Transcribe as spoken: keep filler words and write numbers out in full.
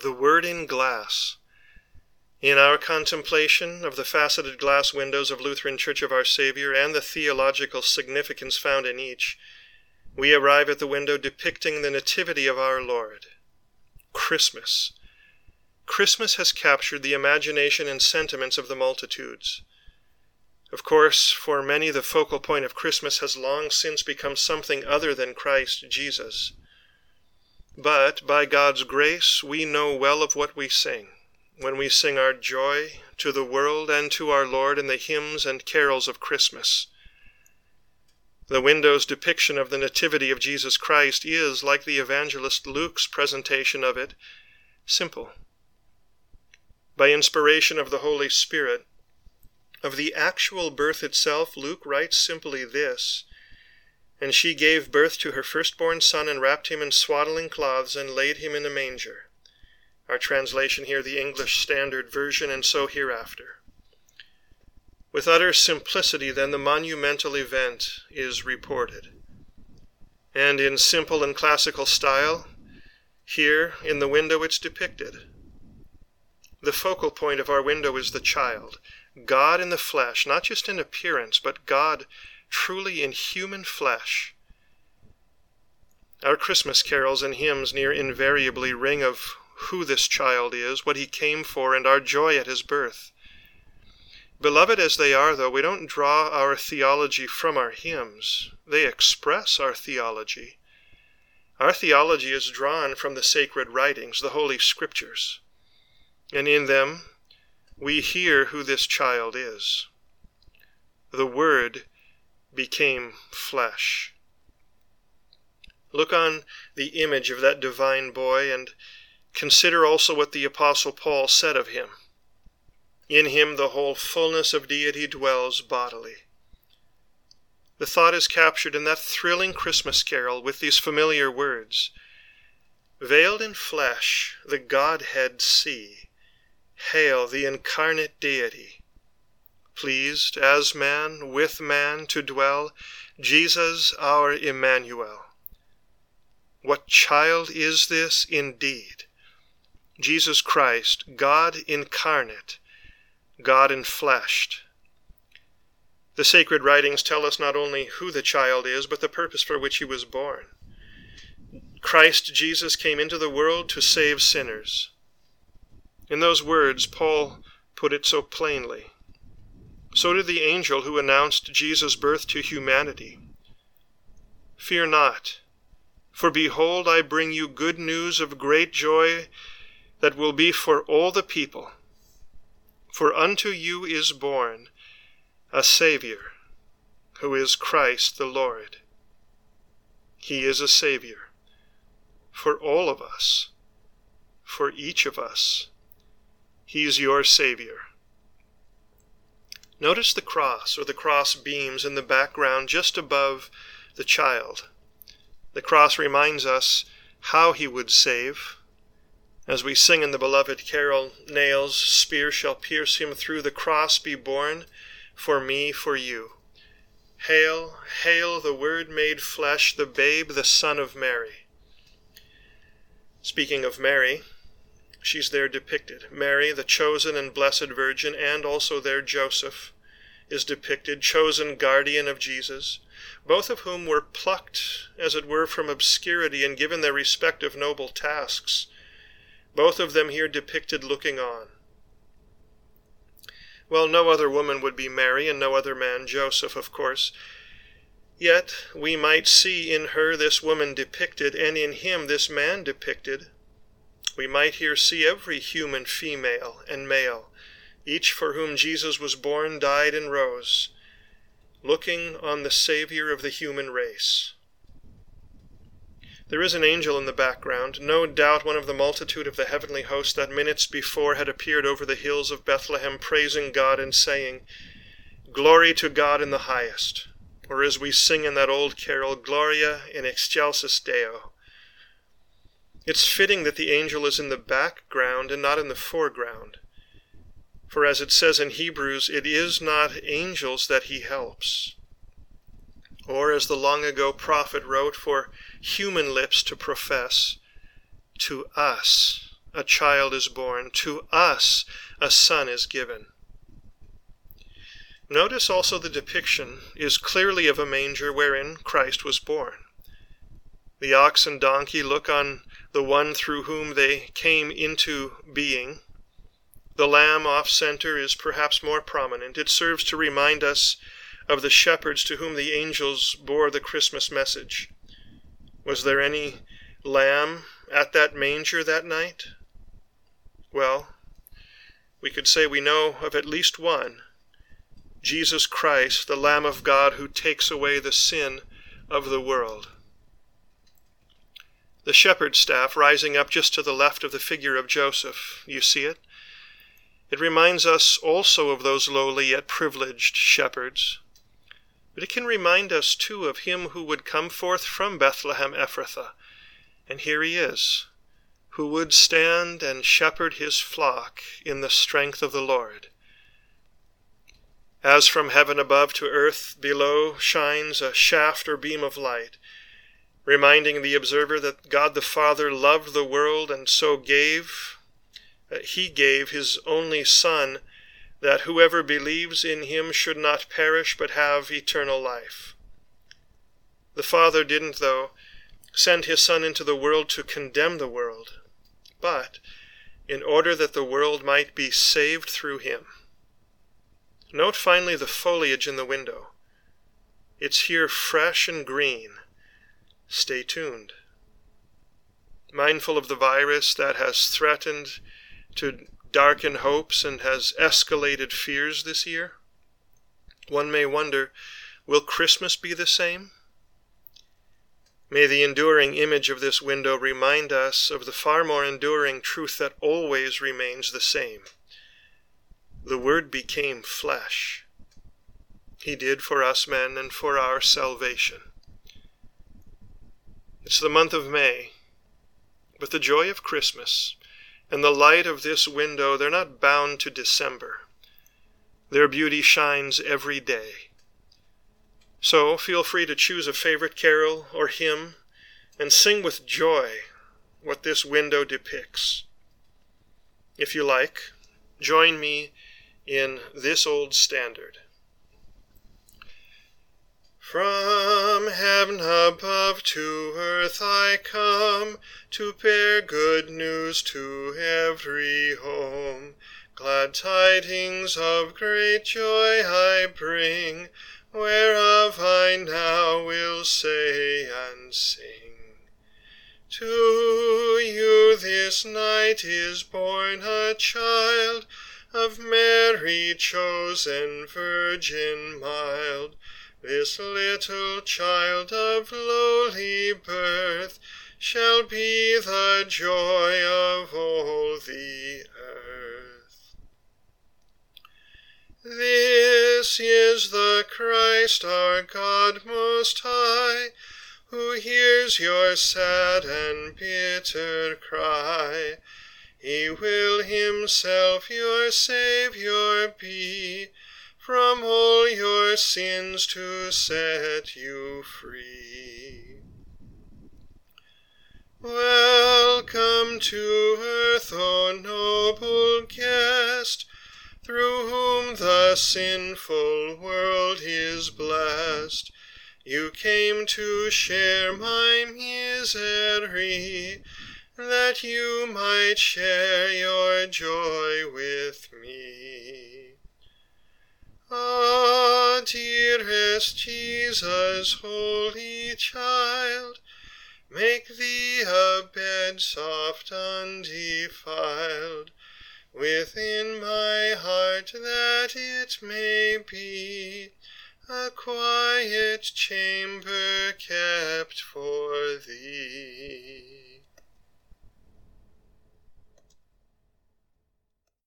The Word in glass. In our contemplation of the faceted glass windows of Lutheran Church of Our Savior and the theological significance found in each, we arrive at the window depicting the Nativity of our Lord. Christmas. Christmas has captured the imagination and sentiments of the multitudes. Of course, for many the focal point of Christmas has long since become something other than Christ Jesus. But, by God's grace, we know well of what we sing, when we sing our joy to the world and to our Lord in the hymns and carols of Christmas. The window's depiction of the Nativity of Jesus Christ is, like the evangelist Luke's presentation of it, simple. By inspiration of the Holy Spirit, of the actual birth itself, Luke writes simply this: "And she gave birth to her firstborn son, and wrapped him in swaddling cloths, and laid him in a manger." Our translation here, the English Standard Version, and so hereafter. With utter simplicity, then, the monumental event is reported. And in simple and classical style, here in the window it's depicted. The focal point of our window is the child, God in the flesh, not just in appearance, but God truly in human flesh. Our Christmas carols and hymns near invariably ring of who this child is, what he came for, and our joy at his birth. Beloved as they are, though, we don't draw our theology from our hymns. They express our theology. Our theology is drawn from the sacred writings, the Holy Scriptures, and in them we hear who this child is. The Word became flesh. Look on the image of that divine boy, and consider also what the Apostle Paul said of him. In him the whole fullness of deity dwells bodily. The thought is captured in that thrilling Christmas carol with these familiar words: "Veiled in flesh, the Godhead see. Hail the incarnate deity. Pleased as man with man to dwell, Jesus our Emmanuel." What child is this indeed? Jesus Christ, God incarnate, God enfleshed. The sacred writings tell us not only who the child is, but the purpose for which he was born. Christ Jesus came into the world to save sinners. In those words, Paul put it so plainly. So did the angel who announced Jesus' birth to humanity. "Fear not, for behold, I bring you good news of great joy that will be for all the people. For unto you is born a Savior, who is Christ the Lord." He is a Savior for all of us, for each of us. He's your Savior. Notice the cross, or the cross beams, in the background just above the child. The cross reminds us how he would save. As we sing in the beloved carol, "Nails, spear shall pierce him through, the cross be borne for me, for you. Hail, hail the Word made flesh, the babe, the Son of Mary." Speaking of Mary, she's there depicted. Mary, the chosen and blessed Virgin, and also there Joseph is depicted, chosen guardian of Jesus, both of whom were plucked, as it were, from obscurity and given their respective noble tasks. Both of them here depicted looking on. Well, no other woman would be Mary, and no other man Joseph, of course. Yet we might see in her this woman depicted, and in him this man depicted. We might here see every human female and male, each for whom Jesus was born, died, and rose, looking on the Savior of the human race. There is an angel in the background, no doubt one of the multitude of the heavenly host that minutes before had appeared over the hills of Bethlehem, praising God and saying, "Glory to God in the highest," or as we sing in that old carol, "Gloria in excelsis Deo." It's fitting that the angel is in the background and not in the foreground. For as it says in Hebrews, it is not angels that he helps. Or as the long ago prophet wrote, for human lips to profess, "To us a child is born, to us a son is given. Notice also the depiction is clearly of a manger wherein Christ was born. The ox and donkey look on the one through whom they came into being. The lamb off-center is perhaps more prominent. It serves to remind us of the shepherds to whom the angels bore the Christmas message. Was there any lamb at that manger that night? Well, we could say we know of at least one, Jesus Christ, the Lamb of God who takes away the sin of the world. The shepherd's staff rising up just to the left of the figure of Joseph, you see it? It reminds us also of those lowly yet privileged shepherds. But it can remind us too of him who would come forth from Bethlehem Ephrathah, and here he is, who would stand and shepherd his flock in the strength of the Lord. As from heaven above to earth below shines a shaft or beam of light, reminding the observer that God the Father loved the world and so gave, uh, he gave his only Son, that whoever believes in him should not perish but have eternal life. The Father didn't, though, send his Son into the world to condemn the world, but in order that the world might be saved through him. Note finally the foliage in the window. It's here fresh and green. Stay tuned. Mindful of the virus that has threatened to darken hopes and has escalated fears this year, one may wonder, will Christmas be the same? May the enduring image of this window remind us of the far more enduring truth that always remains the same. The Word became flesh. He did for us men and for our salvation. It's the month of May, but the joy of Christmas and the light of this window, they're not bound to December. Their beauty shines every day. So feel free to choose a favorite carol or hymn and sing with joy what this window depicts. If you like, join me in this old standard. From heaven above to earth I come, to bear good news to every home. Glad tidings of great joy I bring, whereof I now will say and sing. To you this night is born a child, of Mary chosen, virgin mild. This little child of lowly birth shall be the joy of all the earth. This is the Christ, our God most high, who hears your sad and bitter cry. He will himself your Saviour be, from all your sins to set you free. Welcome to earth, O noble guest, through whom the sinful world is blessed. You came to share my misery, that you might share your joy with me. Ah, dearest Jesus, holy child, make thee a bed soft undefiled within my heart, that it may be a quiet chamber kept for thee.